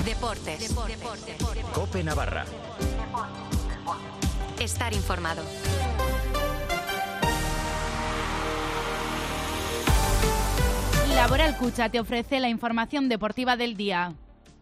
Deportes. COPE Navarra. Estar informado. Laboral Cucha te ofrece la información deportiva del día.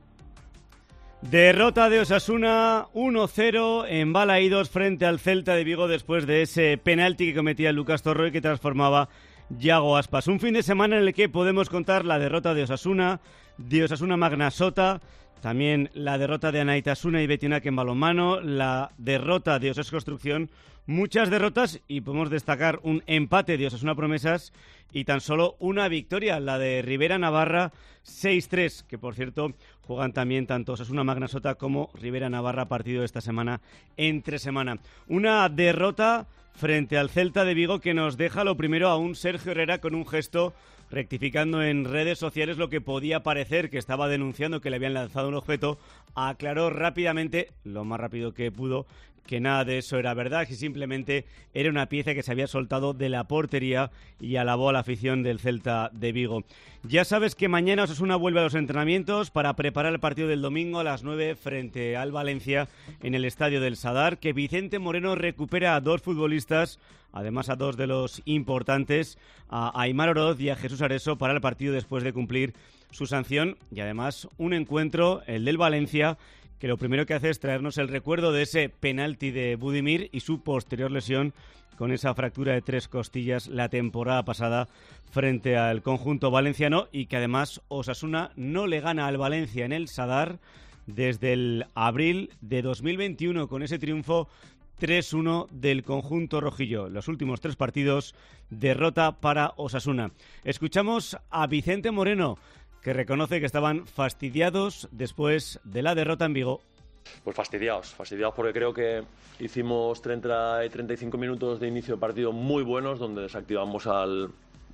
Derrota de Osasuna 1-0 en Balaídos frente al Celta de Vigo después de ese penalti que cometía Lucas Torro y que transformaba Yago Aspas. Un fin de semana en el que podemos contar la derrota de Osasuna Magnasota, también la derrota de Anaitasuna y Betionak en balonmano, la derrota de Osas Construcción, muchas derrotas y podemos destacar un empate de Osasuna Promesas y tan solo una victoria, la de Rivera Navarra 6-3, que por cierto juegan también tanto Osasuna Magnasota como Rivera Navarra, partido esta semana entre semana. Una derrota frente al Celta de Vigo que nos deja lo primero a un Sergio Herrera con un gesto rectificando en redes sociales lo que podía parecer que estaba denunciando que le habían lanzado un objeto. Aclaró rápidamente, lo más rápido que pudo, que nada de eso era verdad, que simplemente era una pieza que se había soltado de la portería y alabó a la afición del Celta de Vigo. Ya sabes que mañana Osasuna vuelve a los entrenamientos para preparar el partido del domingo a las 9 frente al Valencia en el Estadio del Sadar, que Vicente Moreno recupera a dos futbolistas, además a dos de los importantes, a Aimar Oroz y a Jesús Areso para el partido después de cumplir su sanción, y además un encuentro, el del Valencia, que lo primero que hace es traernos el recuerdo de ese penalti de Budimir y su posterior lesión con esa fractura de 3 costillas la temporada pasada frente al conjunto valenciano, y que además Osasuna no le gana al Valencia en el Sadar desde el abril de 2021 con ese triunfo 3-1 del conjunto rojillo. Los últimos 3 partidos, derrota para Osasuna. Escuchamos a Vicente Moreno, que reconoce que estaban fastidiados después de la derrota en Vigo. Pues fastidiados porque creo que hicimos 30 y 35 minutos de inicio de partido muy buenos, donde desactivamos al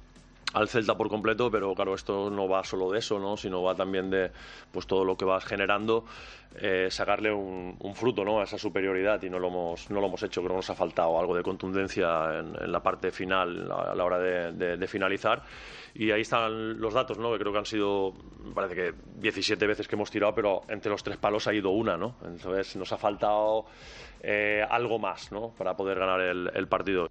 Celta por completo, pero claro, esto no va solo de eso, ¿no? Sino va también de pues todo lo que vas generando, sacarle un fruto, ¿no? A esa superioridad, y no lo hemos hecho. Creo que nos ha faltado algo de contundencia en la parte final a la hora de finalizar, y ahí están los datos, ¿no? Que creo que han sido, me parece que 17 veces que hemos tirado, pero entre los 3 palos ha ido una, ¿no? Entonces nos ha faltado algo más, ¿no? Para poder ganar el partido.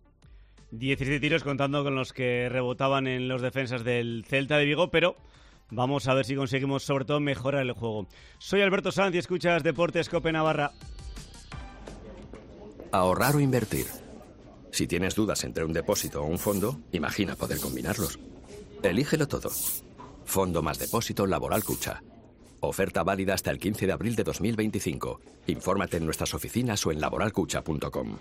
17 tiros contando con los que rebotaban en los defensas del Celta de Vigo, pero vamos a ver si conseguimos sobre todo mejorar el juego. Soy Alberto Sanz y escuchas Deportes COPE Navarra. Ahorrar o invertir. Si tienes dudas entre un depósito o un fondo, imagina poder combinarlos. Elígelo todo. Fondo más depósito Laboral Cucha. Oferta válida hasta el 15 de abril de 2025. Infórmate en nuestras oficinas o en laboralcucha.com.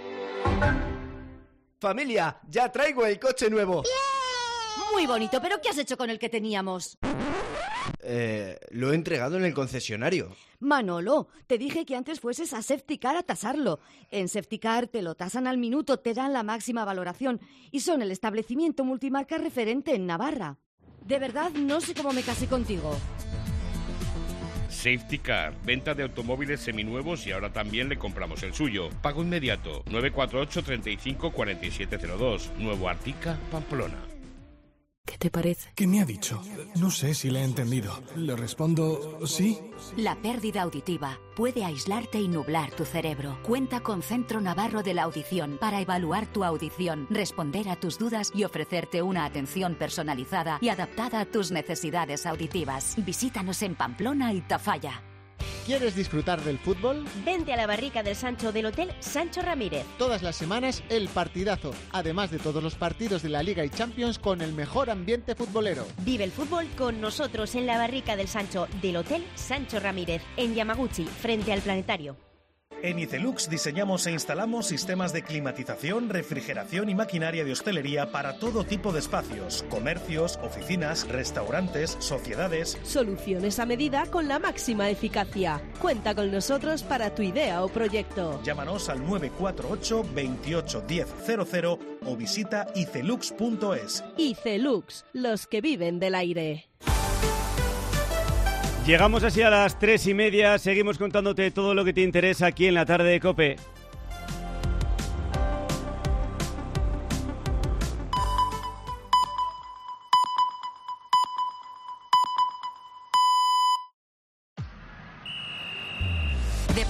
Familia, ya traigo el coche nuevo. ¡Yeah! Muy bonito, pero ¿qué has hecho con el que teníamos? Lo he entregado en el concesionario. Manolo, te dije que antes fueses a Safetycar a tasarlo. En Safetycar te lo tasan al minuto, te dan la máxima valoración y son el establecimiento multimarca referente en Navarra. De verdad, no sé cómo me casé contigo. Safetycar, venta de automóviles seminuevos, y ahora también le compramos el suyo. Pago inmediato, 948 35 4702, Nuevo Artica, Pamplona. ¿Qué te parece? ¿Qué me ha dicho? No sé si le he entendido. ¿Le respondo sí? La pérdida auditiva puede aislarte y nublar tu cerebro. Cuenta con Centro Navarro de la Audición para evaluar tu audición, responder a tus dudas y ofrecerte una atención personalizada y adaptada a tus necesidades auditivas. Visítanos en Pamplona y Tafalla. ¿Quieres disfrutar del fútbol? Vente a la barrica del Sancho del Hotel Sancho Ramírez. Todas las semanas el partidazo, además de todos los partidos de la Liga y Champions con el mejor ambiente futbolero. Vive el fútbol con nosotros en la barrica del Sancho del Hotel Sancho Ramírez, en Yamaguchi, frente al Planetario. En Icelux diseñamos e instalamos sistemas de climatización, refrigeración y maquinaria de hostelería para todo tipo de espacios, comercios, oficinas, restaurantes, sociedades. Soluciones a medida con la máxima eficacia. Cuenta con nosotros para tu idea o proyecto. Llámanos al 948 28 10 00 o visita icelux.es. Icelux, los que viven del aire. Llegamos así a las 3:30, seguimos contándote todo lo que te interesa aquí en la tarde de COPE.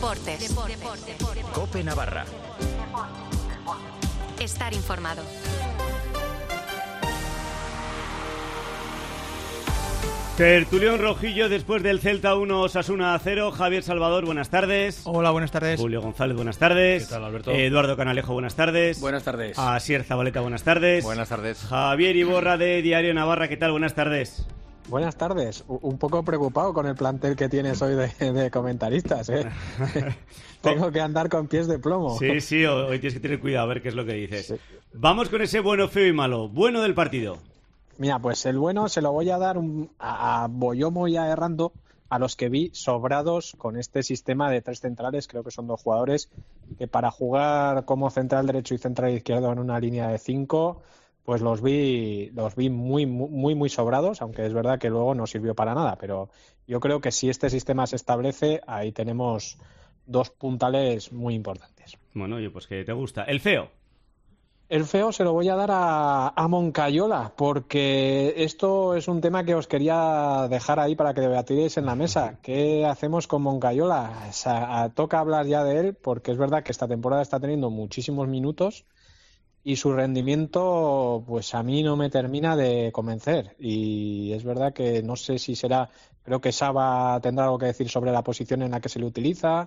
Deportes. COPE Navarra. Estar informado. Tertulión Rojillo después del Celta 1, Osasuna 0. Javier Salvador, buenas tardes. Hola, buenas tardes. Julio González, buenas tardes. ¿Qué tal, Alberto? Eduardo Canalejo, buenas tardes. Buenas tardes. Asier Zabaleta, buenas tardes. Buenas tardes. Javier Iborra de Diario Navarra, ¿qué tal? Buenas tardes. Buenas tardes. Un poco preocupado con el plantel que tienes hoy de comentaristas, ¿eh? Tengo que andar con pies de plomo. Sí, hoy tienes que tener cuidado a ver qué es lo que dices. Sí. Vamos con ese bueno, feo y malo. Bueno del partido. Mira, pues el bueno se lo voy a dar a Boyomo y a Errando, a los que vi sobrados con este sistema de 3 centrales. Creo que son 2 jugadores que para jugar como central derecho y central izquierdo en una línea de 5, pues los vi muy sobrados, aunque es verdad que luego no sirvió para nada. Pero yo creo que si este sistema se establece, ahí tenemos 2 puntales muy importantes. Bueno, oye, pues que te gusta. ¿El feo? El feo se lo voy a dar a Moncayola, porque esto es un tema que os quería dejar ahí para que debatiréis en la mesa. ¿Qué hacemos con Moncayola? O sea, toca hablar ya de él, porque es verdad que esta temporada está teniendo muchísimos minutos y su rendimiento, pues a mí no me termina de convencer. Y es verdad que no sé si será, creo que Saba tendrá algo que decir sobre la posición en la que se le utiliza.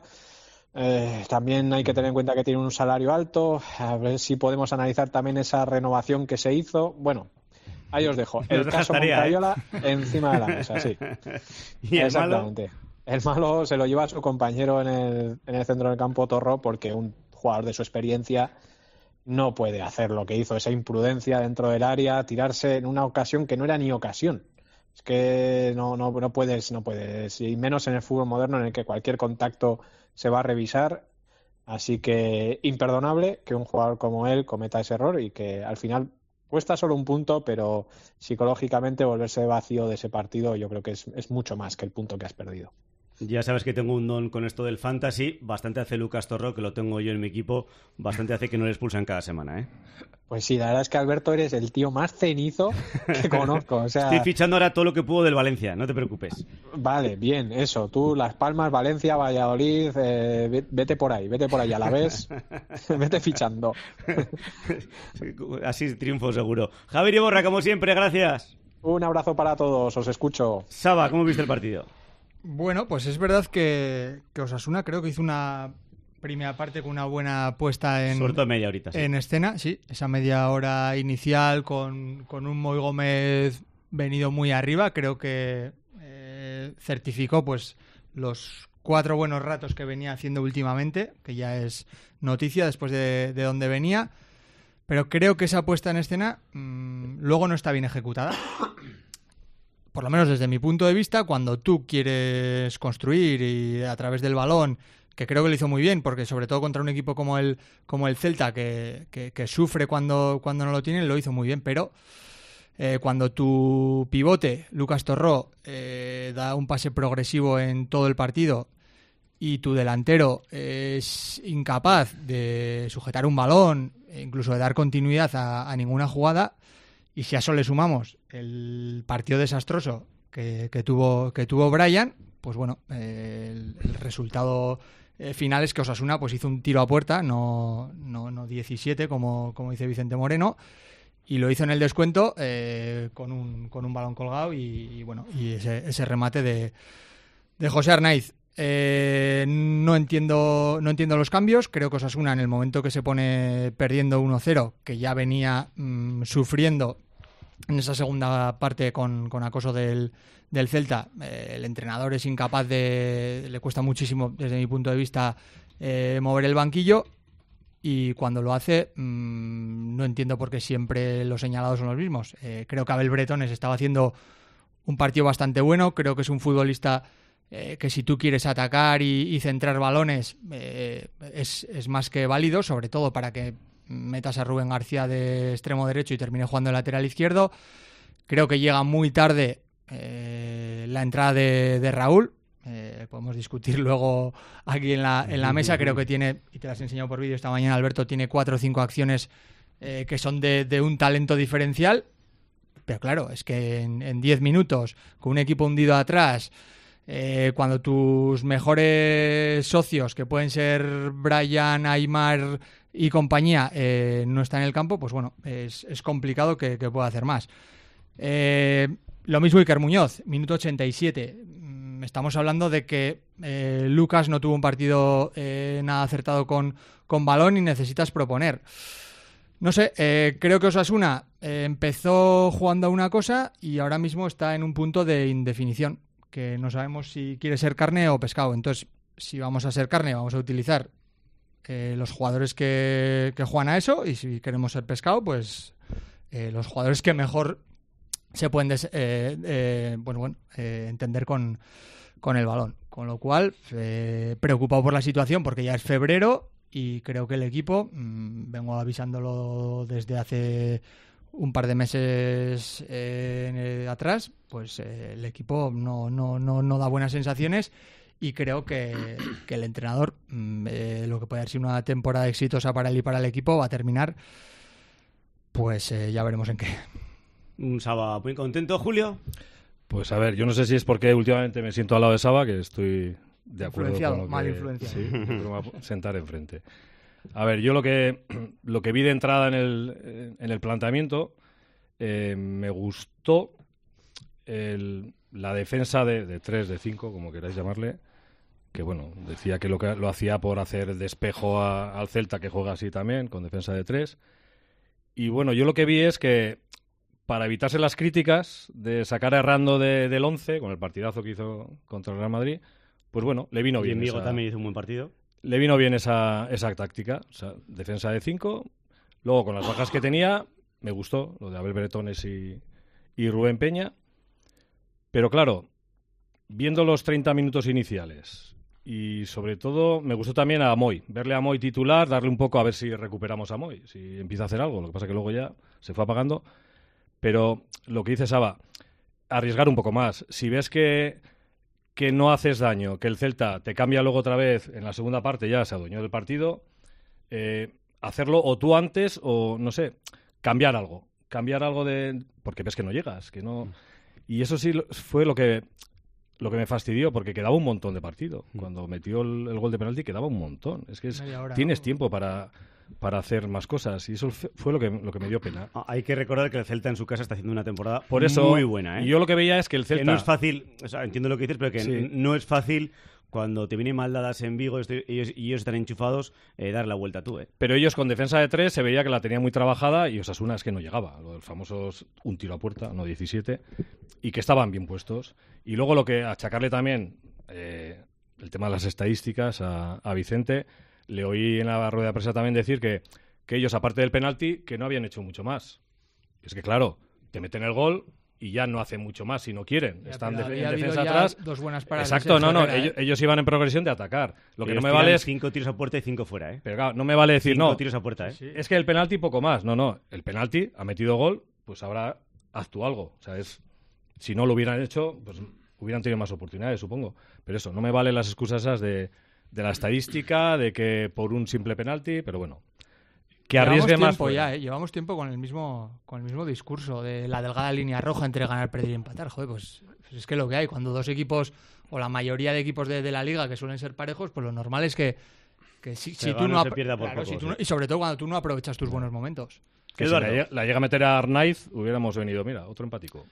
También hay que tener en cuenta que tiene un salario alto, a ver si podemos analizar también esa renovación que se hizo. Bueno, ahí os dejo. El caso Moncayola encima de la mesa, sí. ¿Y el exactamente. Malo? El malo se lo lleva a su compañero en el centro del campo, Torró, porque un jugador de su experiencia no puede hacer lo que hizo, esa imprudencia dentro del área, tirarse en una ocasión que no era ni ocasión. Es que no puedes, y menos en el fútbol moderno en el que cualquier contacto se va a revisar, así que imperdonable que un jugador como él cometa ese error y que al final cuesta solo un punto, pero psicológicamente volverse vacío de ese partido yo creo que es mucho más que el punto que has perdido. Ya sabes que tengo un don con esto del fantasy, bastante hace Lucas Torró, que lo tengo yo en mi equipo, bastante hace que no le expulsan cada semana, ¿eh? Pues sí, la verdad es que Alberto eres el tío más cenizo que conozco. O sea... Estoy fichando ahora todo lo que puedo del Valencia, no te preocupes. Vale, bien, eso. Tú, Las Palmas, Valencia, Valladolid, vete por ahí, a la vez, vete fichando. Así triunfo seguro. Javier Iborra, como siempre, gracias. Un abrazo para todos, os escucho. Saba, ¿cómo viste el partido? Bueno, pues es verdad que Osasuna creo que hizo una primera parte con una buena puesta en... Sobre todo media horita, sí. En escena, sí. Esa media hora inicial con un Moy Gómez venido muy arriba. Creo que certificó pues los 4 buenos ratos que venía haciendo últimamente, que ya es noticia después de donde venía. Pero creo que esa puesta en escena luego no está bien ejecutada. Por lo menos desde mi punto de vista, cuando tú quieres construir y a través del balón, que creo que lo hizo muy bien, porque sobre todo contra un equipo como el Celta, que sufre cuando no lo tienen, lo hizo muy bien, pero cuando tu pivote, Lucas Torró, da un pase progresivo en todo el partido y tu delantero es incapaz de sujetar un balón, incluso de dar continuidad a ninguna jugada, y si a eso le sumamos el partido desastroso que tuvo Brian, pues bueno, el resultado final es que Osasuna pues hizo un tiro a puerta, no 17 como dice Vicente Moreno, y lo hizo en el descuento con un balón colgado y bueno, y ese remate de José Arnaiz. No entiendo los cambios. Creo que Osasuna, en el momento que se pone perdiendo 1-0, que ya venía sufriendo en esa segunda parte con acoso del Celta, el entrenador es incapaz le cuesta muchísimo desde mi punto de vista mover el banquillo, y cuando lo hace no entiendo por qué siempre los señalados son los mismos. Creo que Abel Bretones estaba haciendo un partido bastante bueno. Creo que es un futbolista que si tú quieres atacar y centrar balones es más que válido, sobre todo para que metas a Rubén García de extremo derecho y termine jugando de lateral izquierdo. Creo que llega muy tarde la entrada de Raúl. Podemos discutir luego aquí en la mesa. Creo que tiene, y te las he enseñado por vídeo esta mañana, Alberto, tiene 4 o 5 acciones que son de un talento diferencial. Pero claro, es que en 10 minutos, con un equipo hundido atrás, cuando tus mejores socios, que pueden ser Brian, Aimar y compañía, no están en el campo, pues bueno, es complicado que pueda hacer más. Lo mismo Iker Muñoz, minuto 87. Estamos hablando de que Lucas no tuvo un partido nada acertado con balón y necesitas proponer. No sé, creo que Osasuna empezó jugando a una cosa y ahora mismo está en un punto de indefinición, que no sabemos si quiere ser carne o pescado. Entonces, si vamos a ser carne, vamos a utilizar los jugadores que juegan a eso, y si queremos ser pescado, pues los jugadores que mejor se pueden entender con el balón. Con lo cual, preocupado por la situación porque ya es febrero y creo que el equipo, vengo avisándolo desde hace un par de meses atrás, pues el equipo no da buenas sensaciones y creo que el entrenador, lo que puede haber sido una temporada exitosa para él y para el equipo, va a terminar, pues ya veremos en qué. Un Saba muy contento, Julio. Pues a ver, yo no sé si es porque últimamente me siento al lado de Saba, que estoy de acuerdo con lo que... mal influenciado. Sí, me voy a sentar enfrente. A ver, yo lo que vi de entrada en el planteamiento, me gustó la defensa de 3, de 5, como queráis llamarle, que bueno, decía que lo hacía por hacer despejo al Celta, que juega así también, con defensa de 3. Y bueno, yo lo que vi es que para evitarse las críticas de sacar a Errando del 11, con el partidazo que hizo contra el Real Madrid, pues bueno, le vino bien. Y Vigo también hizo un buen partido. Le vino bien esa táctica, o sea, defensa de 5. Luego, con las bajas que tenía, me gustó lo de Abel Bretones y Rubén Peña. Pero claro, viendo los 30 minutos iniciales y sobre todo me gustó también a Moy, verle a Moy titular, darle un poco a ver si recuperamos a Moy, si empieza a hacer algo. Lo que pasa es que luego ya se fue apagando. Pero lo que dice Saba, arriesgar un poco más. Si ves que no haces daño, que el Celta te cambia luego otra vez en la segunda parte, ya se adueñó del partido, hacerlo o tú antes o, no sé, cambiar algo porque ves que no llegas, que no... Y eso sí fue lo que me fastidió, porque quedaba un montón de partido. Cuando metió el gol de penalti quedaba un montón. Es que tienes tiempo para hacer más cosas, y eso fue lo que me dio pena. Hay que recordar que el Celta en su casa está haciendo una temporada por eso, muy buena, Y yo lo que veía es que el Celta... Que no es fácil, o sea, entiendo lo que dices, pero que sí, no es fácil cuando te vienen mal dadas en Vigo y ellos están enchufados, dar la vuelta tú. Pero ellos con defensa de 3 se veía que la tenían muy trabajada y Osasuna es que no llegaba. Lo del famoso un tiro a puerta, no 17, y que estaban bien puestos. Y luego lo que achacarle también, el tema de las estadísticas a Vicente... Le oí en la rueda de prensa también decir que ellos, aparte del penalti, que no habían hecho mucho más. Es que, claro, te meten el gol y ya no hacen mucho más si no quieren. Ya, están en defensa atrás. 2 buenas paradas. Exacto, ellos iban en progresión de atacar. Lo que no me vale es 5 tiros a puerta y 5 fuera, ¿eh? Pero claro, no me vale decir 5 tiros a puerta, ¿eh? Sí. Es que el penalti poco más. No, el penalti ha metido gol, pues ahora haz tú algo. O sea, si no lo hubieran hecho, pues hubieran tenido más oportunidades, supongo. Pero eso, no me valen las excusas esas de la estadística, de que por un simple penalti, pero bueno, que arriesgue más. Llevamos tiempo con el mismo discurso de la delgada línea roja entre ganar, perder y empatar. Joder, pues es que lo que hay, cuando dos equipos, o la mayoría de equipos de la liga que suelen ser parejos, pues lo normal es que si tú no y sobre todo cuando tú no aprovechas tus buenos momentos. Que si la llega a meter a Arnaiz, hubiéramos venido, mira, otro empático.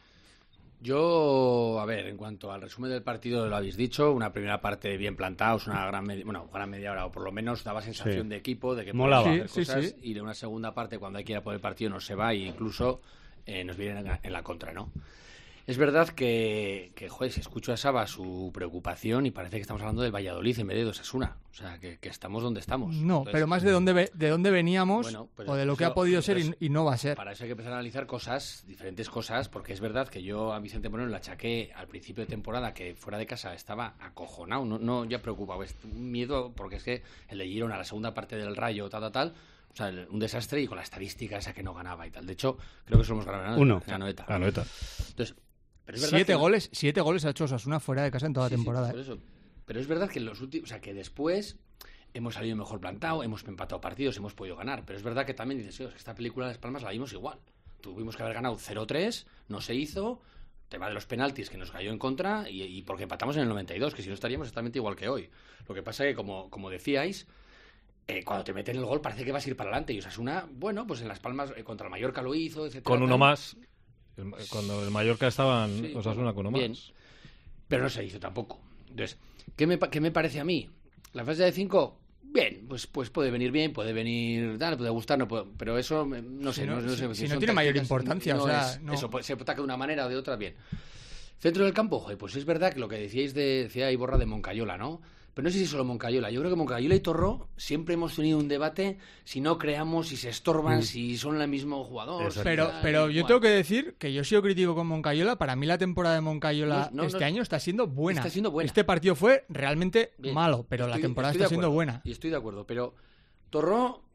Yo, a ver, en cuanto al resumen del partido, lo habéis dicho, una primera parte bien plantados, una gran media hora, o por lo menos daba sensación de equipo, de que molaba hacer cosas, y de una segunda parte, cuando hay que ir a por el partido, no se va, e incluso nos vienen en la contra, ¿no? Es verdad que joder, si escucho a Saba su preocupación y parece que estamos hablando del Valladolid en vez de Osasuna. O sea, que estamos donde estamos. No, entonces, pero más de dónde veníamos, bueno, pues o de lo que ha podido ser y no va a ser. Para eso hay que empezar a analizar diferentes cosas, porque es verdad que yo a Vicente Moreno le achaqué al principio de temporada que fuera de casa estaba acojonado, no ya preocupado, es un miedo, porque es que el de Girona, la segunda parte del Rayo, tal, o sea, un desastre, y con la estadística esa que no ganaba y tal. De hecho, creo que somos ganado 1. Anoeta. Entonces, pero es verdad 7 goles ha hecho Osasuna fuera de casa en toda la temporada. Por eso. Pero es verdad que en los últimos, o sea, que después hemos salido mejor plantado, hemos empatado partidos, hemos podido ganar. Pero es verdad que también dices, esta película de Las Palmas la vimos igual. Tuvimos que haber ganado 0-3, no se hizo, tema de los penaltis que nos cayó en contra y porque empatamos en el 92, que si no estaríamos exactamente igual que hoy. Lo que pasa es que, como decíais, cuando te meten el gol parece que vas a ir para adelante. Y Osasuna, bueno, pues en Las Palmas contra el Mallorca lo hizo, etcétera. Con uno más. Cuando el Mallorca estaban Osasuna con uno bien, más. Pero no se hizo tampoco. Entonces, ¿qué me parece a mí? La fase de 5... Bien, pues puede venir bien, puede venir tal, puede gustar, no puede, pero eso no sé. Si no tiene mayor importancia, no o sea, no. Eso se ataca de una manera o de otra, bien. Centro del campo, joder, pues es verdad que lo que decía Iborra de Moncayola, ¿no? Pero no sé si solo Moncayola. Yo creo que Moncayola y Torró siempre hemos tenido un debate si no creamos, si se estorban, si son el mismo jugador. Pero yo tengo que decir que yo he sido crítico con Moncayola. Para mí la temporada de Moncayola año está siendo buena. Está siendo buena. Este partido fue realmente malo, pero la temporada está siendo buena. Y estoy de acuerdo, pero Torró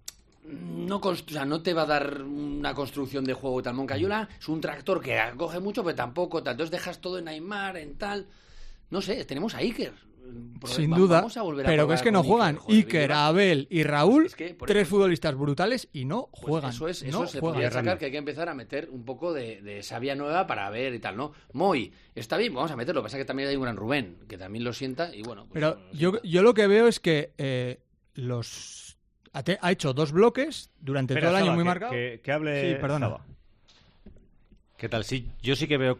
no te va a dar una construcción de juego y tal. Moncayola es un tractor que acoge mucho, pero tampoco tal. Entonces dejas todo en Aimar, en tal. No sé, tenemos a Iker. Sin duda, pero que es que no juegan. Iker, Abel y Raúl, tres futbolistas brutales y no juegan. Eso se podría sacar, que hay que empezar a meter un poco de savia nueva para ver y tal, ¿no? Moy, está bien, vamos a meterlo. Lo que pasa es que también hay un gran Rubén, que también lo sienta y bueno. Pues pero yo lo que veo es que ha hecho 2 bloques durante todo el año muy marcado. Que hable. Sí, perdona. Saba. ¿Qué tal? Sí, yo sí que veo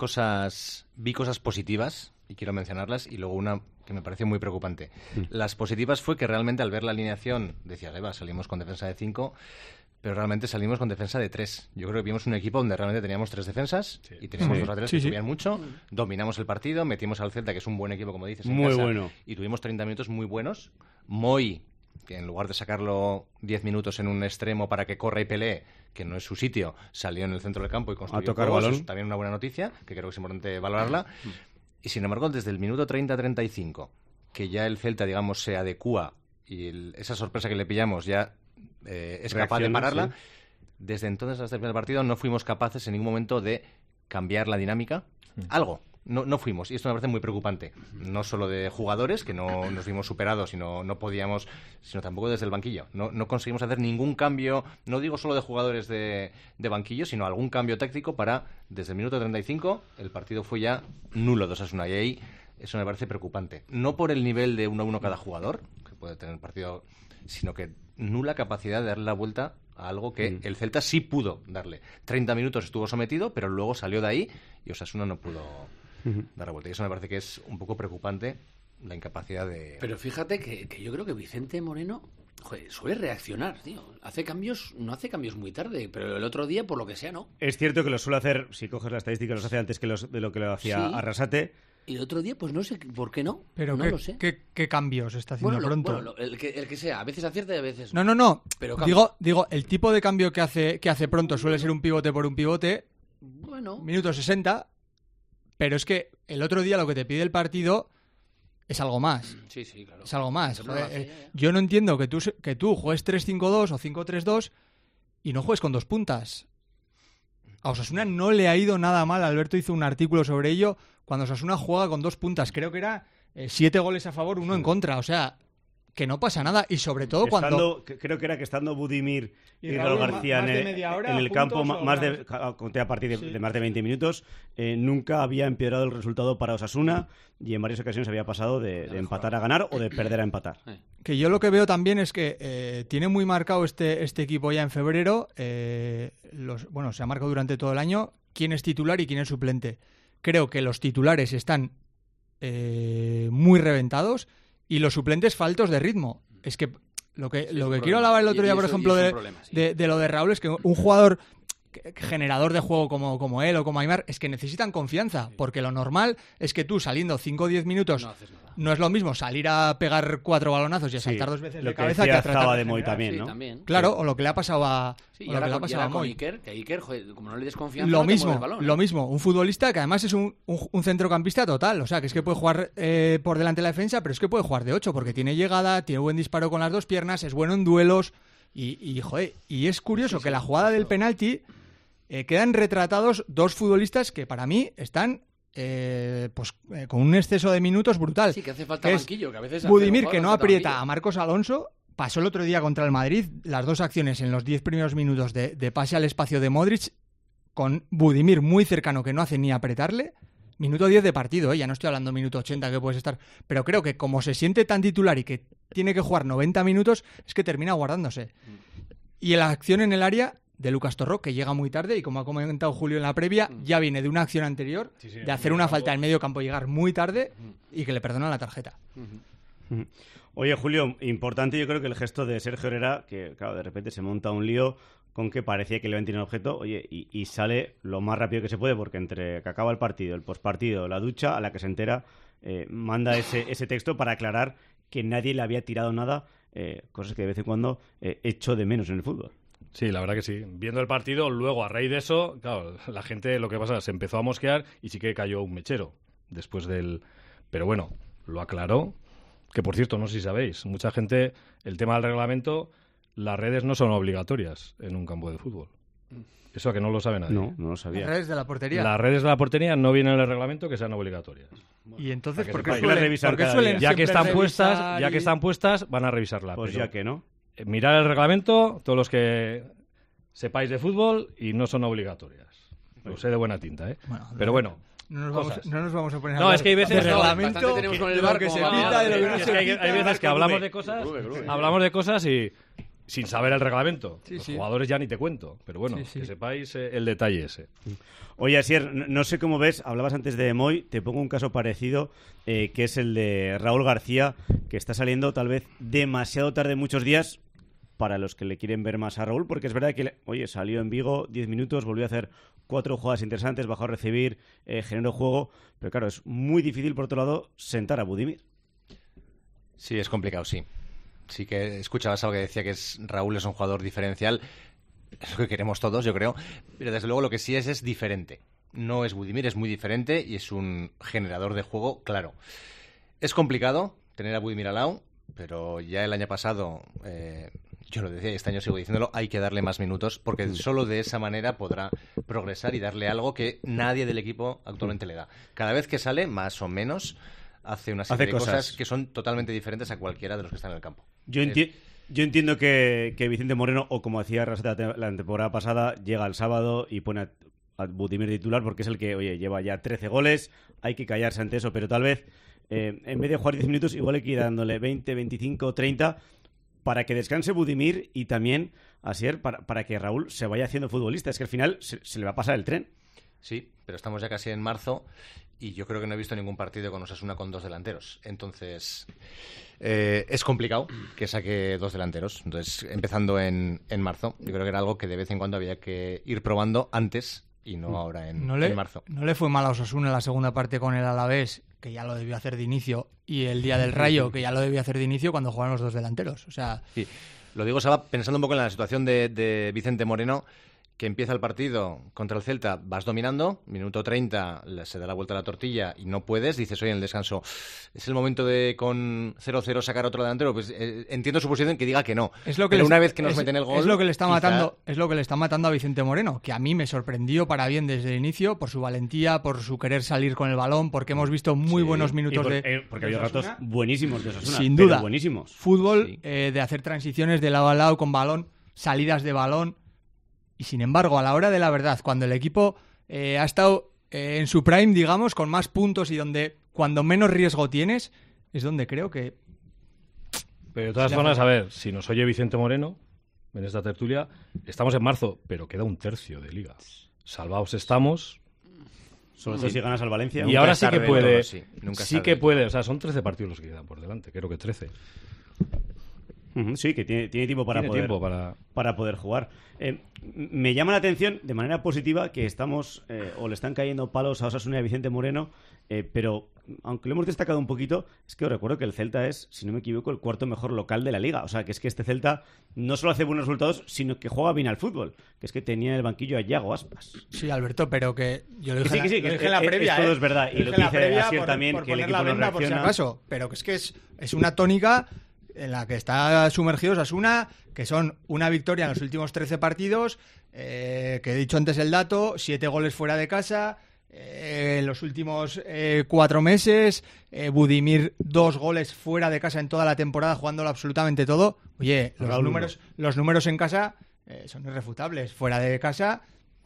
vi cosas positivas y quiero mencionarlas, y luego una que me pareció muy preocupante. Las positivas fue que realmente al ver la alineación decías, salimos con defensa de 5, pero realmente salimos con defensa de 3. Yo creo que vimos un equipo donde realmente teníamos 3 defensas y teníamos 2 laterales que subían mucho, dominamos el partido, metimos al Celta, que es un buen equipo, como dices, en muy casa, bueno, y tuvimos 30 minutos muy buenos. Moy, que en lugar de sacarlo 10 minutos en un extremo para que corra y pelee, que no es su sitio, salió en el centro del campo y construyó a tocar juegos. balón. Es también una buena noticia, que creo que es importante valorarla. Y sin embargo, desde el minuto 30-35, que ya el Celta, digamos, se adecúa y esa sorpresa que le pillamos ya es capaz de pararla, desde entonces hasta el final del partido no fuimos capaces en ningún momento de cambiar la dinámica. Algo. No fuimos, y esto me parece muy preocupante. No solo de jugadores, que no nos vimos superados y no podíamos, sino tampoco desde el banquillo. No conseguimos hacer ningún cambio, no digo solo de jugadores de banquillo, sino algún cambio táctico para, desde el minuto 35, el partido fue ya nulo de Osasuna. Y ahí eso me parece preocupante. No por el nivel de 1-1 cada jugador, que puede tener el partido, sino que nula capacidad de darle la vuelta a algo que el Celta sí pudo darle. 30 minutos estuvo sometido, pero luego salió de ahí y Osasuna no pudo dar la vuelta. Y eso me parece que es un poco preocupante, la incapacidad de... Pero fíjate que yo creo que Vicente Moreno suele reaccionar, tío. No hace cambios muy tarde, pero el otro día, por lo que sea, no. Es cierto que lo suele hacer, si coges la estadística, los hace antes de lo que lo hacía Arrasate. Y el otro día, pues no sé por qué no. Pero no lo sé. ¿Qué cambios está haciendo pronto? Bueno, el que sea. A veces acierta y a veces no. Pero digo, el tipo de cambio que hace pronto suele ser un pivote por un pivote. Bueno. Minuto 60. Pero es que el otro día lo que te pide el partido es algo más. Sí, claro. Es algo más. Yo no entiendo que tú juegues 3-5-2 o 5-3-2 y no juegues con 2 puntas. A Osasuna no le ha ido nada mal. Alberto hizo un artículo sobre ello. Cuando Osasuna juega con 2 puntas, creo que era 7 goles a favor, 1 en contra. O sea, que no pasa nada. Y sobre todo cuando... Creo que era que estando Budimir y Raúl García en el campo, a partir de más de 20 minutos, nunca había empeorado el resultado para Osasuna y en varias ocasiones había pasado de empatar a ganar o de perder a empatar. Que yo lo que veo también es que tiene muy marcado este equipo ya en febrero. Se ha marcado durante todo el año quién es titular y quién es suplente. Creo que los titulares están muy reventados y los suplentes faltos de ritmo. Es que lo que quiero hablar el otro día, por ejemplo, de lo de Raúl, es que un jugador generador de juego como él o como Aimar, es que necesitan confianza, porque lo normal es que tú saliendo 5 o 10 minutos no es lo mismo salir a pegar 4 balonazos y a saltar 2 veces de cabeza que a tratar de Moy también, ¿no? También. Claro, o lo que le ha pasado a Moy. Que Iker, como no le des confianza, lo no mismo, te mueve el balón, lo mismo. Un futbolista que además es un centrocampista total, o sea, que es que puede jugar por delante de la defensa, pero es que puede jugar de 8 porque tiene llegada, tiene buen disparo con las 2 piernas, es bueno en duelos y es curioso que la jugada del penalti quedan retratados 2 futbolistas que para mí están con un exceso de minutos brutal. Sí, que hace falta banquillo, que a veces... Budimir, que no aprieta a Marcos Alonso, pasó el otro día contra el Madrid, las 2 acciones en los 10 primeros minutos de pase al espacio de Modric, con Budimir muy cercano, que no hace ni apretarle, minuto 10 de partido, ya no estoy hablando minuto 80 que puedes estar, pero creo que como se siente tan titular y que tiene que jugar 90 minutos, es que termina guardándose. Y la acción en el área de Lucas Torró, que llega muy tarde y como ha comentado Julio en la previa, ya viene de una acción anterior, de hacer una falta en medio campo, llegar muy tarde y que le perdonan la tarjeta. Oye, Julio, importante yo creo que el gesto de Sergio Herrera, que claro, de repente se monta un lío con que parecía que le habían tirado un objeto, oye, y sale lo más rápido que se puede, porque entre que acaba el partido, el postpartido, la ducha, a la que se entera, manda ese texto para aclarar que nadie le había tirado nada, cosas que de vez en cuando echo de menos en el fútbol. Sí, la verdad que sí. Viendo el partido, luego a raíz de eso, claro, la gente, lo que pasa, se empezó a mosquear y sí que cayó un mechero después del... Pero bueno, lo aclaró, que por cierto, no sé si sabéis, mucha gente, el tema del reglamento, las redes no son obligatorias en un campo de fútbol. Eso a que no lo sabe nadie. No lo sabía. Las redes de la portería. Las redes de la portería no vienen en el reglamento que sean obligatorias. Y entonces, ¿por qué suelen revisar cada día? Ya que están puestas, van a revisarla. Pues pero ya que no. Mirar el reglamento, todos los que sepáis de fútbol, y no son obligatorias. Lo sé de buena tinta, ¿eh? Bueno, pero bueno. No nos vamos a poner a No, es que hay veces de reglamento, tenemos con el de bar lo que como se va. pita, de lo que no Es se que pita. hay veces que hablamos de cosas y sin saber el reglamento. Sí, Los sí. jugadores ya ni te cuento, pero bueno, que sepáis el detalle ese. Oye, Asier, no sé cómo ves, hablabas antes de Moy, te pongo un caso parecido, que es el de Raúl García, que está saliendo tal vez demasiado tarde muchos días para los que le quieren ver más a Raúl, porque es verdad que, oye, salió en Vigo 10 minutos, volvió a hacer 4 jugadas interesantes, bajó a recibir, generó juego, pero claro, es muy difícil, por otro lado, sentar a Budimir. Sí, es complicado, sí. Sí que escuchabas algo que decía que Raúl es un jugador diferencial, es lo que queremos todos, yo creo, pero desde luego lo que sí es diferente. No es Budimir, es muy diferente y es un generador de juego, claro. Es complicado tener a Budimir al lado, pero ya el año pasado, yo lo decía y este año sigo diciéndolo, hay que darle más minutos porque solo de esa manera podrá progresar y darle algo que nadie del equipo actualmente le da. Cada vez que sale, más o menos, hace una serie de cosas que son totalmente diferentes a cualquiera de los que están en el campo. Yo entiendo que Vicente Moreno, o como decía Raseta la temporada pasada, llega el sábado y pone a Budimir titular porque es el que, oye, lleva ya 13 goles, hay que callarse ante eso, pero tal vez en vez de jugar 10 minutos, igual hay que ir dándole 20, 25, 30 para que descanse Budimir y también, Asier, para que Raúl se vaya haciendo futbolista. Es que al final se le va a pasar el tren. Sí, pero estamos ya casi en marzo y yo creo que no he visto ningún partido con Osasuna con 2 delanteros. Entonces, es complicado que saque 2 delanteros. Entonces, empezando en marzo, yo creo que era algo que de vez en cuando había que ir probando antes y no ahora en marzo. No le fue mal a Osasuna en la segunda parte con el Alavés, que ya lo debió hacer de inicio, y el día del Rayo, que ya lo debió hacer de inicio cuando jugaron los 2 delanteros. O sea... Sí. Lo digo, Saba, pensando un poco en la situación de Vicente Moreno, que empieza el partido contra el Celta, vas dominando, minuto 30 se da la vuelta a la tortilla y no puedes, dices, oye, en el descanso, ¿es el momento de con 0-0 sacar otro delantero? Pues entiendo su posición que diga que no. Pero una vez que nos meten el gol... Es lo que le está matando a Vicente Moreno, que a mí me sorprendió para bien desde el inicio, por su valentía, por su querer salir con el balón, porque hemos visto muy buenos minutos porque había ratos buenísimos de Osasuna. Sin duda. Buenísimos. Fútbol, de hacer transiciones de lado a lado con balón, salidas de balón. Y sin embargo, a la hora de la verdad, cuando el equipo ha estado en su prime, digamos, con más puntos y donde cuando menos riesgo tienes, es donde creo que... Pero de todas formas, a ver, si nos oye Vicente Moreno en esta tertulia, estamos en marzo, pero queda un tercio de liga. Salvaos estamos. Sobre todo si ganas al Valencia. Y ahora sí que puede. Nunca sí que puede. O sea, son 13 partidos los que quedan por delante. Creo que 13. Sí, que tiene tiempo para poder jugar. Me llama la atención de manera positiva que estamos o le están cayendo palos a Osasuna y a Vicente Moreno, pero aunque lo hemos destacado un poquito, es que os recuerdo que el Celta es, si no me equivoco, el 4º mejor local de la liga. O sea, que es que este Celta no solo hace buenos resultados, sino que juega bien al fútbol. Que es que tenía en el banquillo a Yago Aspas. Sí, Alberto, pero que yo lo dije, que en la previa. Todo es verdad. Y lo que dice Asier también, que el equipo no reacciona. Por si acaso, pero que es una tónica en la que está sumergido Osasuna, que son una victoria en los últimos 13 partidos, que he dicho antes el dato, 7 goles fuera de casa, en los últimos 4 meses, Budimir 2 goles fuera de casa en toda la temporada, jugándolo absolutamente todo. Oye, los números en casa son irrefutables. Fuera de casa,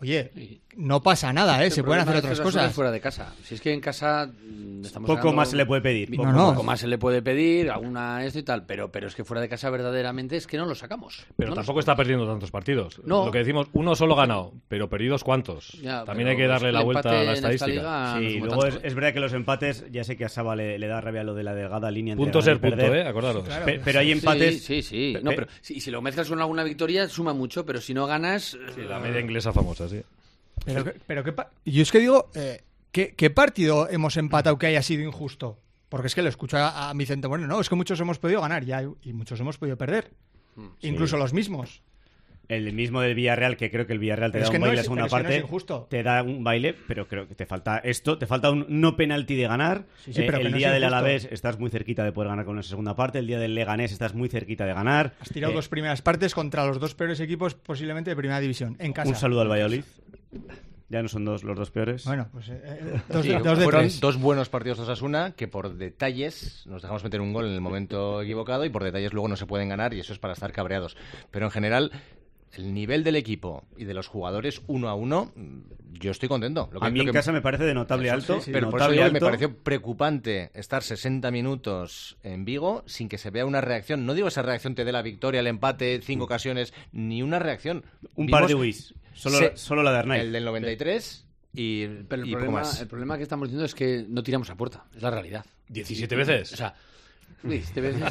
Oye, no pasa nada, se pueden hacer otras cosas. Fuera de casa. Si es que en casa estamos poco más se le puede pedir. Poco más se le puede pedir, alguna esto y tal, pero es que fuera de casa verdaderamente es que no lo sacamos. Pero tampoco está perdiendo tantos partidos. No. Lo que decimos, uno solo ganado, pero perdidos ¿cuántos? Ya, también hay que darle la vuelta a la estadística. Sí, luego es verdad que los empates, ya sé que a Saba le da rabia lo de la delgada línea entre punto ser punto, perder, acordaros. Claro. Pero hay empates. Sí. No, pero si lo mezclas con alguna victoria suma mucho, pero si no ganas, la media inglesa famosa, sí. Pero yo es que digo, ¿qué partido hemos empatado que haya sido injusto? Porque es que lo escucho a Vicente Moreno. No, es que muchos hemos podido ganar ya y muchos hemos podido perder. Sí. Incluso los mismos. El mismo del Villarreal, que creo que el Villarreal te da un baile a segunda parte. Te da un baile, pero creo que te falta esto. Te falta un no penalti de ganar. Sí, pero el día del Alavés estás muy cerquita de poder ganar con esa segunda parte. El día del Leganés estás muy cerquita de ganar. Has tirado dos primeras partes contra los dos peores equipos posiblemente de primera división, en casa. Un saludo al Valladolid. Ya no son los dos peores. Bueno, pues fueron dos buenos partidos de Osasuna que por detalles nos dejamos meter un gol en el momento equivocado y por detalles luego no se pueden ganar y eso es para estar cabreados. Pero en general, el nivel del equipo y de los jugadores 1-1, yo estoy contento. A mí en casa me parece de notable alto. Pero por eso digo que me pareció preocupante estar 60 minutos en Vigo sin que se vea una reacción. No digo esa reacción te dé la victoria, el empate, 5 ocasiones, ni una reacción. Par de Uis. Solo la de Arnaiz. El del 93 pero poco más. El problema que estamos diciendo es que no tiramos a puerta. Es la realidad. 17 veces. O sea, 17 veces.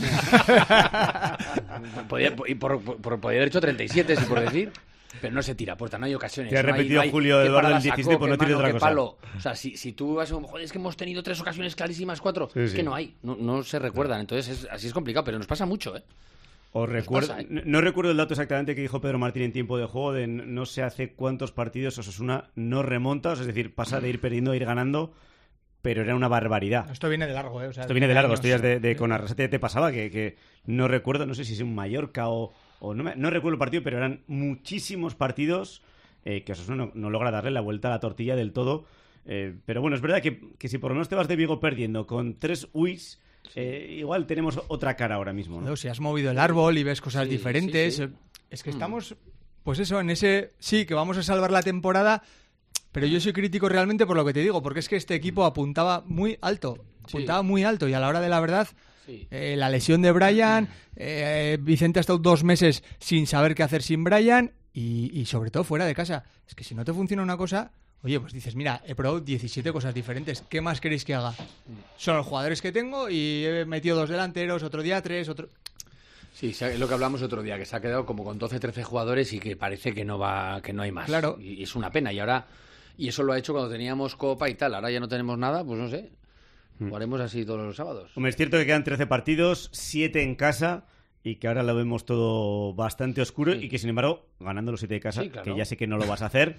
Podría haber hecho 37, si por decir. Pero no se tira a puerta, no hay ocasiones. Te ha repetido Julio Eduardo el 17 por no tirar otra cosa. Palo. O sea, si tú vas a joder, es que hemos tenido 3 ocasiones clarísimas, 4. Es que no hay. No se recuerdan. Entonces así es complicado, pero nos pasa mucho, No recuerdo el dato exactamente que dijo Pedro Martín en tiempo de juego de no sé hace cuántos partidos Osasuna no remonta, es decir, pasa de ir perdiendo a ir ganando, pero era una barbaridad. Esto viene de largo, O sea, esto viene de largo. Esto ya es de con Arrasate te pasaba que no recuerdo, no sé si es un Mallorca o no recuerdo el partido, pero eran muchísimos partidos que Osasuna no logra darle la vuelta a la tortilla del todo. Pero bueno, es verdad que si por lo menos te vas de Vigo perdiendo con 3 Uis, igual tenemos otra cara ahora mismo, ¿no? Si has movido el árbol y ves cosas diferentes, es que estamos, pues eso, en ese, que vamos a salvar la temporada, pero yo soy crítico realmente por lo que te digo, porque es que este equipo apuntaba muy alto y a la hora de la verdad, la lesión de Brian, Vicente ha estado 2 meses sin saber qué hacer sin Brian y sobre todo fuera de casa. Es que si no te funciona una cosa... Oye, pues dices, mira, he probado 17 cosas diferentes. ¿Qué más queréis que haga? Son los jugadores que tengo y he metido 2 delanteros, otro día 3, otro... Sí, es lo que hablamos otro día, que se ha quedado como con 12, 13 jugadores y que parece que no hay más. Claro. Y es una pena. Y eso lo ha hecho cuando teníamos Copa y tal. Ahora ya no tenemos nada, pues no sé. Jugaremos así todos los sábados. Hombre, es cierto que quedan 13 partidos, 7 en casa... Y que ahora lo vemos todo bastante oscuro y que, sin embargo, ganando los 7 de casa, que ya sé que no lo vas a hacer,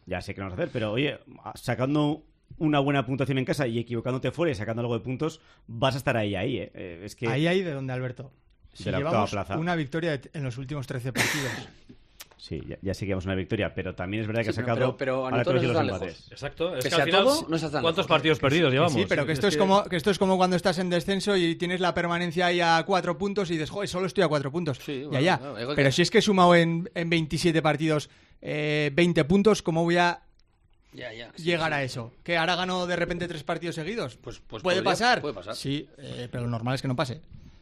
pero oye, sacando una buena puntuación en casa y equivocándote fuera y sacando algo de puntos, vas a estar ahí. Es que... Ahí de donde, Alberto. Si llevamos una victoria en los últimos 13 partidos. Sí, ya sé que llevamos una victoria, pero también es verdad que ha sacado pero a todos los empates. Exacto. Es que al final, no está tan ¿cuántos partidos perdidos llevamos? Sí, pero que esto es como cuando estás en descenso y tienes la permanencia ahí a 4 puntos y dices, joder, solo estoy a 4 puntos. Sí, pero si es que he sumado en 27 partidos 20 puntos, ¿cómo voy a llegar a eso? ¿Que ahora gano de repente 3 partidos seguidos? Pues ¿Puede pasar? Puede pasar. Sí, pero lo normal es que no pase.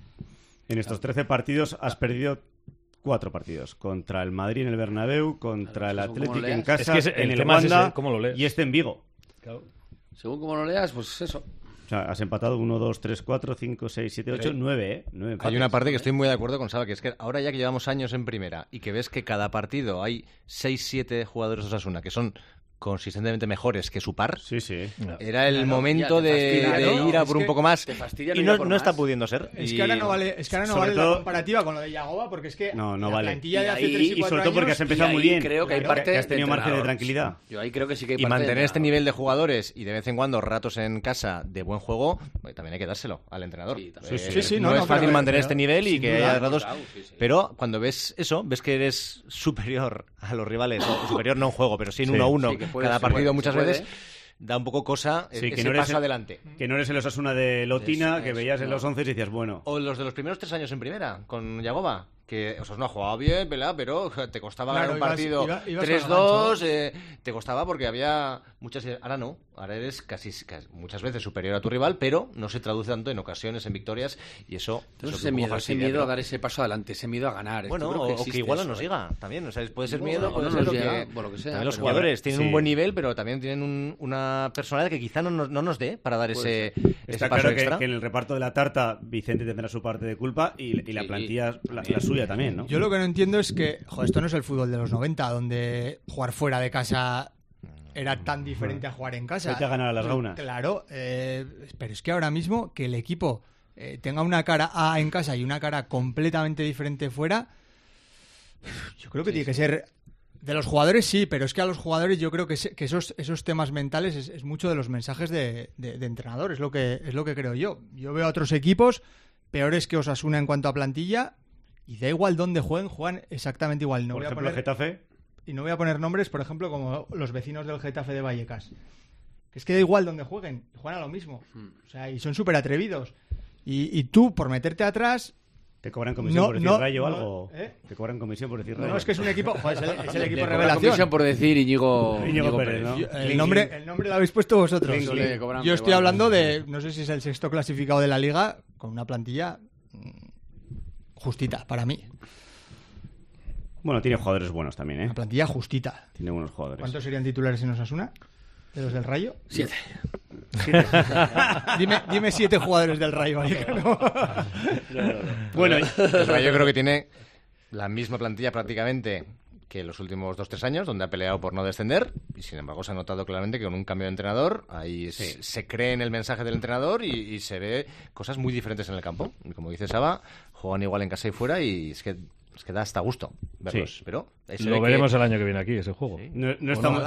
En estos 13 partidos has perdido 4 partidos. Contra el Madrid en el Bernabéu, contra el Atlético en casa, en el Wanda y en Vigo. Claro. Según como lo leas, pues eso. O sea, has empatado 1, 2, 3, 4, 5, 6, 7, 8, 9, 9 empates. Hay una parte que estoy muy de acuerdo con Saba, que es que ahora ya que llevamos años en primera y que ves que cada partido hay 6, 7 jugadores de Osasuna que son consistentemente mejores que su par. Era el momento de ir a por un poco más y no está pudiendo ser. Es que ahora no vale, la comparativa con lo de Yagoba, porque es que no la vale. plantilla de hace 3 y 4 y sobre todo porque has empezado muy bien. Creo que hay parte que has tenido margen de tranquilidad. Yo ahí creo que sí que hay y parte mantener este nivel de jugadores y de vez en cuando ratos en casa de buen juego, también hay que dárselo al entrenador. No es fácil mantener este nivel y que haya ratos, pero cuando ves eso, ves que eres superior a los rivales, o superior no en juego, pero sí en 1-1 cada partido muchas veces, da un poco cosa que no paso adelante. Que no eres el Osasuna de Lotina, que veías en los 11 y decías, bueno. O los de los primeros 3 años en primera, con Yagoba, que Osasuna jugaba bien, ¿verdad? Pero te costaba ganar un partido ibas 3-2, te costaba porque había muchas... Ahora no, ahora eres casi muchas veces superior a tu rival, pero no se traduce tanto en ocasiones, en victorias, y eso... Ese miedo a dar ese paso adelante, ese miedo a ganar. Bueno, o que igual no nos llega también, o sea, puede ser miedo, puede ser lo que sea. También los jugadores tienen un buen nivel, pero también tienen una personalidad que quizá no nos dé para dar ese Está paso claro extra. que en el reparto de la tarta Vicente tendrá su parte de culpa y la plantilla la suya también, ¿no? Yo lo que no entiendo es que, esto no es el fútbol de los 90, donde jugar fuera de casa era tan diferente a jugar en casa. Vete a ganar a las gaunas. Claro, pero es que ahora mismo que el equipo tenga una cara A en casa y una cara completamente diferente fuera, yo creo que tiene que ser... De los jugadores sí, pero es que a los jugadores yo creo que esos temas mentales es mucho de los mensajes de entrenador, es lo que creo yo. Yo veo a otros equipos peores que Osasuna en cuanto a plantilla y da igual dónde juegan exactamente igual. Por ejemplo, Getafe. Y no voy a poner nombres, por ejemplo, como los vecinos del Getafe de Vallecas. Que es que da igual dónde jueguen a lo mismo. O sea, y son súper atrevidos. Y tú, por meterte atrás... ¿Te cobran comisión por decir Rayo o algo? ¿Te cobran comisión por decir Rayo? No, es que es un equipo... es el equipo revelación. Comisión por decir Íñigo Pérez, ¿no? El nombre lo habéis puesto vosotros. Yo estoy hablando de... No sé si es el sexto clasificado de la Liga, con una plantilla justita, para mí. Bueno, tiene jugadores buenos también, ¿eh? Una plantilla justita. Tiene buenos jugadores. ¿Cuántos serían titulares en Osasuna? ¿De los del Rayo? 7. Dime 7 jugadores del Rayo Vallecano. Bueno, el Rayo creo que tiene la misma plantilla prácticamente que los últimos 2-3 años, donde ha peleado por no descender, y sin embargo se ha notado claramente que con un cambio de entrenador ahí se cree en el mensaje del entrenador y se ve cosas muy diferentes en el campo. Y como dice Saba, juegan igual en casa y fuera y es que da hasta gusto verlos. Sí. Pero lo veremos el año que viene aquí, ese juego. Sí. No estamos...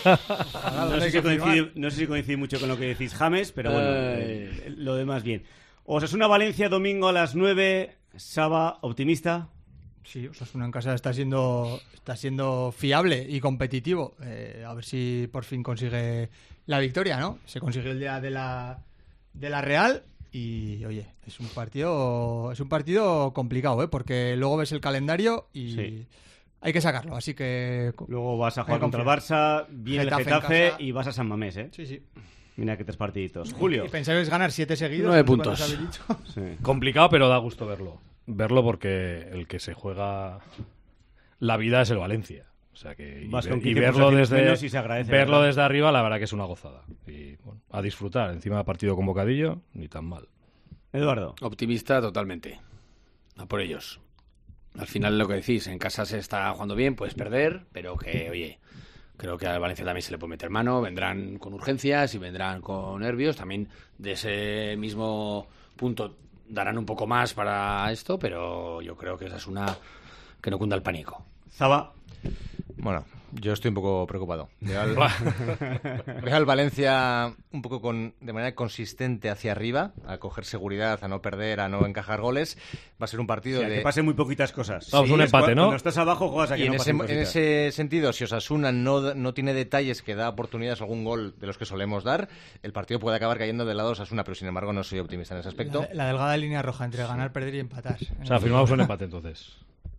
no sé si coincide mucho con lo que decís, James, pero bueno, lo demás bien. Osasuna Valencia, domingo a las 9. Saba, ¿optimista? Sí, Osasuna en casa está siendo fiable y competitivo. A ver si por fin consigue la victoria, ¿no? Se consiguió el día de la Real. Y oye, es un partido complicado, porque luego ves el calendario y hay que sacarlo, así que luego vas a jugar contra el Barça, viene el Getafe y vas a San Mamés, Sí. Mira que 3 partiditos. Julio. ¿Y pensáis ganar 7 seguidos? 9 puntos. Complicado, pero da gusto verlo porque el que se juega la vida es el Valencia. O sea que y verlo desde arriba, la verdad que es una gozada. Y bueno, a disfrutar. Encima partido con bocadillo, ni tan mal. Eduardo. Optimista totalmente. A por ellos. Al final lo que decís, en casa se está jugando bien, puedes perder, pero que, oye, creo que al Valencia también se le puede meter mano, vendrán con urgencias y vendrán con nervios. También de ese mismo punto darán un poco más para esto, pero yo creo que esa es una que no cunda el pánico. Zaba. Bueno, yo estoy un poco preocupado. Veo al Valencia un poco de manera consistente hacia arriba, a coger seguridad, a no perder, a no encajar goles. Va a ser un partido que pasen muy poquitas cosas. Vamos, un empate, ¿no? Cuando estás abajo juegas a que y no pasen cositas. En ese sentido, si Osasuna no tiene detalles que da oportunidades a algún gol de los que solemos dar, el partido puede acabar cayendo del lado de Osasuna, pero sin embargo no soy optimista en ese aspecto. La delgada línea roja entre ganar, perder y empatar. O sea, firmamos un empate entonces.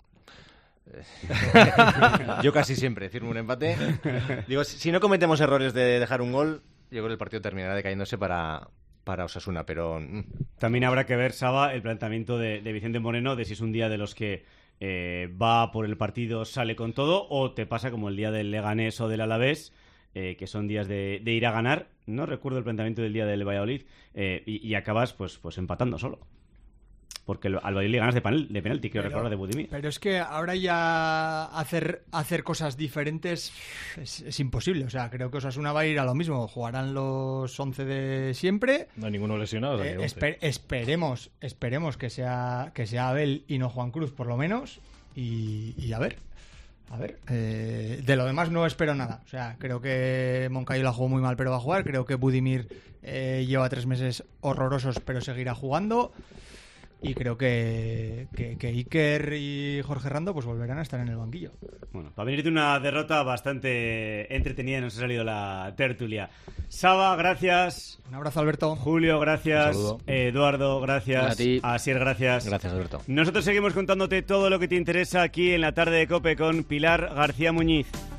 Yo casi siempre firmo un empate. Digo, si no cometemos errores de dejar un gol, yo creo que el partido terminará decayéndose para Osasuna, pero... También habrá que ver, Saba, el planteamiento de Vicente Moreno, de si es un día de los que va por el partido, sale con todo, o te pasa como el día del Leganés o del Alavés, que son días de ir a ganar. No recuerdo el planteamiento del día del Valladolid, y acabas pues empatando solo. Porque al Valladolid le ganas de penalti, creo recordar, de Budimir. Pero es que ahora ya hacer cosas diferentes es imposible. O sea, creo que Osasuna va a ir a lo mismo. Jugarán los 11 de siempre. No hay ninguno lesionado. Esperemos que sea Abel y no Juan Cruz, por lo menos. Y a ver. De lo demás no espero nada. O sea, creo que Moncayola jugó muy mal, pero va a jugar. Creo que Budimir lleva 3 meses horrorosos, pero seguirá jugando. y creo que Iker y Jorge Rando pues volverán a estar en el banquillo. Bueno, va a venir de una derrota bastante entretenida, nos ha salido la tertulia. Saba, gracias. Un abrazo, Alberto. Julio, gracias. Eduardo, gracias. A ti. Asier, gracias. Gracias, Alberto. Nosotros seguimos contándote todo lo que te interesa aquí en la tarde de COPE con Pilar García Muñiz.